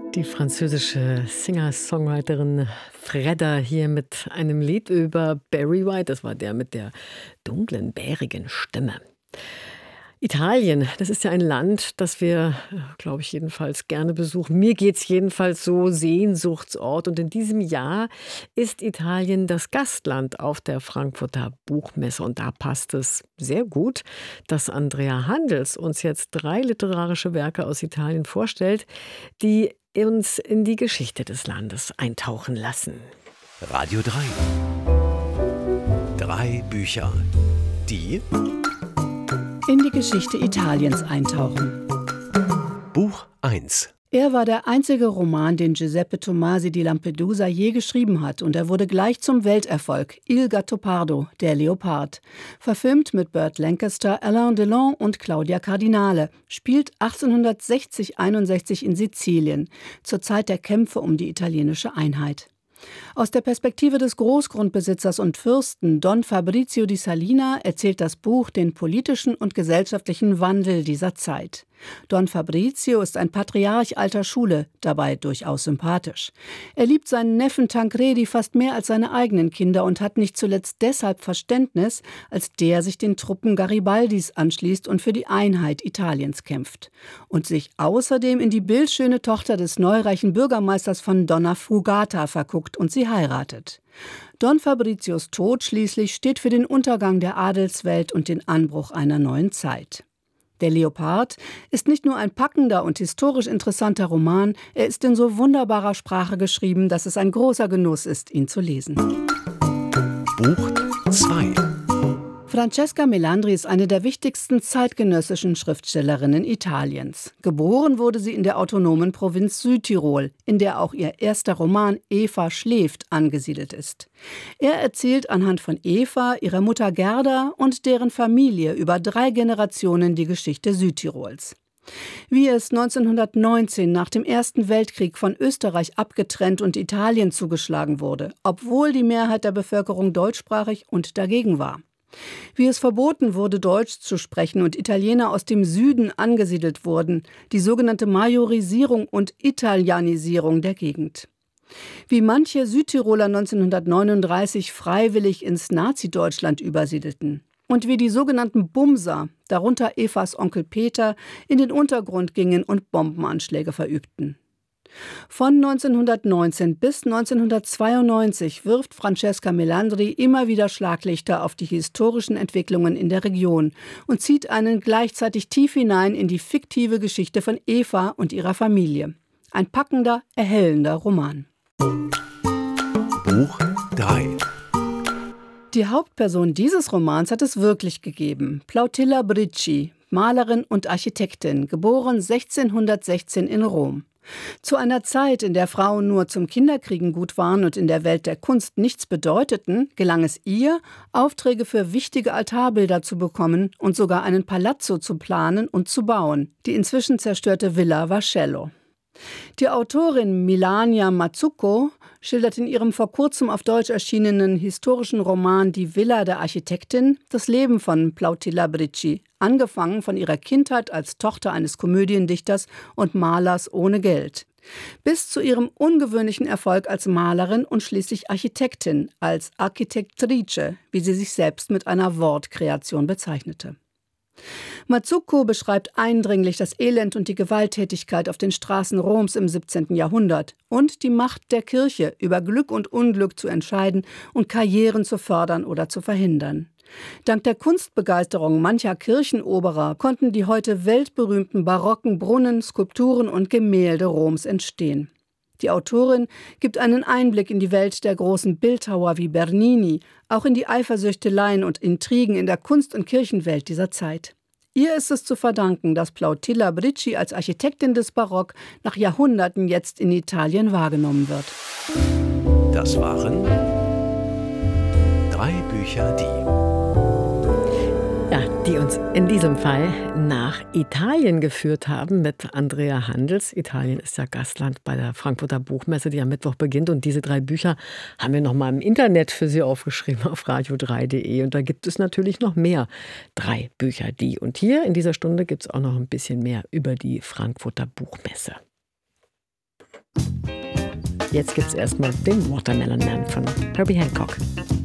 Die französische Singer-Songwriterin Fredda hier mit einem Lied über Barry White. Das war der mit der dunklen, bärigen Stimme. Italien, das ist ja ein Land, das wir, glaube ich, jedenfalls gerne besuchen. Mir geht's jedenfalls so, Sehnsuchtsort. Und in diesem Jahr ist Italien das Gastland auf der Frankfurter Buchmesse. Und da passt es sehr gut, dass Andrea Handels uns jetzt 3 literarische Werke aus Italien vorstellt, die uns in die Geschichte des Landes eintauchen lassen. Radio 3. 3 Bücher, die in die Geschichte Italiens eintauchen. Buch 1. Er war der einzige Roman, den Giuseppe Tomasi di Lampedusa je geschrieben hat, und er wurde gleich zum Welterfolg. Il Gattopardo, der Leopard. Verfilmt mit Burt Lancaster, Alain Delon und Claudia Cardinale. Spielt 1860-61 in Sizilien, zur Zeit der Kämpfe um die italienische Einheit. Aus der Perspektive des Großgrundbesitzers und Fürsten Don Fabrizio di Salina erzählt das Buch den politischen und gesellschaftlichen Wandel dieser Zeit. Don Fabrizio ist ein Patriarch alter Schule, dabei durchaus sympathisch. Er liebt seinen Neffen Tancredi fast mehr als seine eigenen Kinder und hat nicht zuletzt deshalb Verständnis, als der sich den Truppen Garibaldis anschließt und für die Einheit Italiens kämpft. Und sich außerdem in die bildschöne Tochter des neureichen Bürgermeisters von Donna Fugata verguckt und sie heiratet. Don Fabrizios Tod schließlich steht für den Untergang der Adelswelt und den Anbruch einer neuen Zeit. Der Leopard ist nicht nur ein packender und historisch interessanter Roman, er ist in so wunderbarer Sprache geschrieben, dass es ein großer Genuss ist, ihn zu lesen. Buch 2. Francesca Melandri ist eine der wichtigsten zeitgenössischen Schriftstellerinnen Italiens. Geboren wurde sie in der autonomen Provinz Südtirol, in der auch ihr erster Roman Eva schläft angesiedelt ist. Er erzählt anhand von Eva, ihrer Mutter Gerda und deren Familie über 3 Generationen die Geschichte Südtirols. Wie es 1919 nach dem Ersten Weltkrieg von Österreich abgetrennt und Italien zugeschlagen wurde, obwohl die Mehrheit der Bevölkerung deutschsprachig und dagegen war. Wie es verboten wurde, Deutsch zu sprechen und Italiener aus dem Süden angesiedelt wurden, die sogenannte Majorisierung und Italianisierung der Gegend. Wie manche Südtiroler 1939 freiwillig ins Nazi-Deutschland übersiedelten. Und wie die sogenannten Bumser, darunter Evas Onkel Peter, in den Untergrund gingen und Bombenanschläge verübten. Von 1919 bis 1992 wirft Francesca Melandri immer wieder Schlaglichter auf die historischen Entwicklungen in der Region und zieht einen gleichzeitig tief hinein in die fiktive Geschichte von Eva und ihrer Familie. Ein packender, erhellender Roman. Buch 3. Die Hauptperson dieses Romans hat es wirklich gegeben. Plautilla Bricci, Malerin und Architektin, geboren 1616 in Rom. Zu einer Zeit, in der Frauen nur zum Kinderkriegen gut waren und in der Welt der Kunst nichts bedeuteten, gelang es ihr, Aufträge für wichtige Altarbilder zu bekommen und sogar einen Palazzo zu planen und zu bauen, die inzwischen zerstörte Villa Vascello. Die Autorin Milania Mazzucco schildert in ihrem vor kurzem auf Deutsch erschienenen historischen Roman Die Villa der Architektin das Leben von Plautilla Bricci, angefangen von ihrer Kindheit als Tochter eines Komödiendichters und Malers ohne Geld, bis zu ihrem ungewöhnlichen Erfolg als Malerin und schließlich Architektin, als Architektrice, wie sie sich selbst mit einer Wortkreation bezeichnete. Mazzucco beschreibt eindringlich das Elend und die Gewalttätigkeit auf den Straßen Roms im 17. Jahrhundert und die Macht der Kirche, über Glück und Unglück zu entscheiden und Karrieren zu fördern oder zu verhindern. Dank der Kunstbegeisterung mancher Kirchenoberer konnten die heute weltberühmten barocken Brunnen, Skulpturen und Gemälde Roms entstehen. Die Autorin gibt einen Einblick in die Welt der großen Bildhauer wie Bernini, auch in die Eifersüchteleien und Intrigen in der Kunst- und Kirchenwelt dieser Zeit. Ihr ist es zu verdanken, dass Plautilla Bricci als Architektin des Barock nach Jahrhunderten jetzt in Italien wahrgenommen wird. Das waren 3 Bücher, die uns in diesem Fall nach Italien geführt haben mit Andrea Handels. Italien ist ja Gastland bei der Frankfurter Buchmesse, die am Mittwoch beginnt. Und diese 3 Bücher haben wir nochmal im Internet für Sie aufgeschrieben auf radio3.de. Und da gibt es natürlich noch mehr 3 Bücher, die. Und hier in dieser Stunde gibt es auch noch ein bisschen mehr über die Frankfurter Buchmesse. Jetzt gibt's erstmal den Watermelon Man von Herbie Hancock.